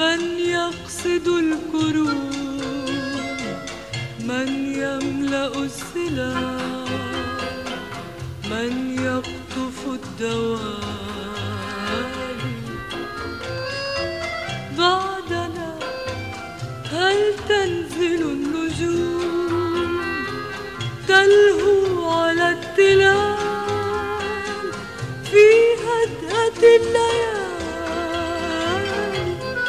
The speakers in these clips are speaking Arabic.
من يقصد الكروب، من يملأ السلام، من يقطف الدوالي بعدنا. هل تنزل النجوم تلهو على التلال في هدأة الليالي؟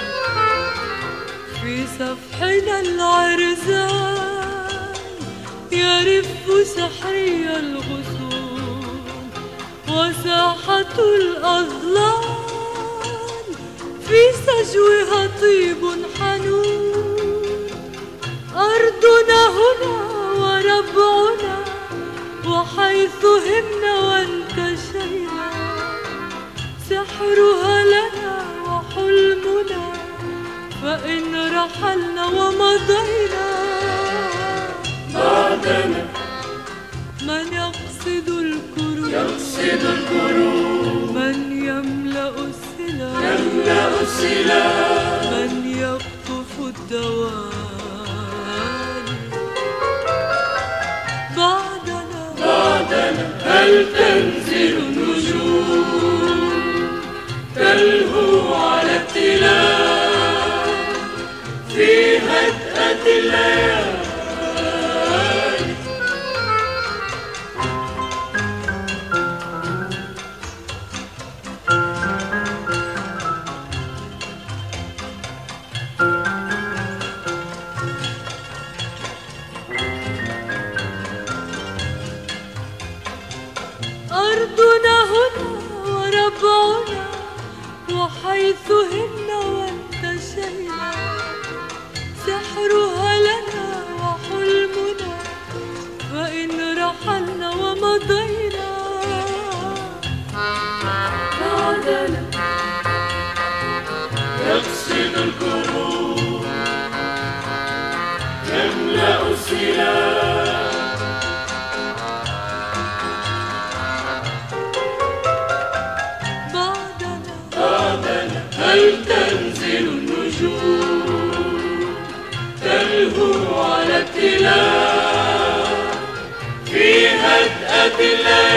في سفحنا العرزان يرف سحري الغصون، وساحة الأظلام في سجوها طيب حنون. أرضنا هنا وربعنا، وحيث همنا وانتشينا سحرها لنا وحلمنا. فإن رحلنا ومضينا بعدنا من يقصد الكروب، من يملأ السلام، من يقطف الدوالي بعدنا. هل تنزل النجوم تلهو على التلال في هدأة الليالي؟ أرضنا هنا وربعنا، وحيث همنا وانتشينا سحرها لنا وحلمنا. فإن رحلنا ومضينا بعدنا يقصد الكروب، يملأ السلام، هل تنزل النجوم تلهو على التلال في هدأة الليالي؟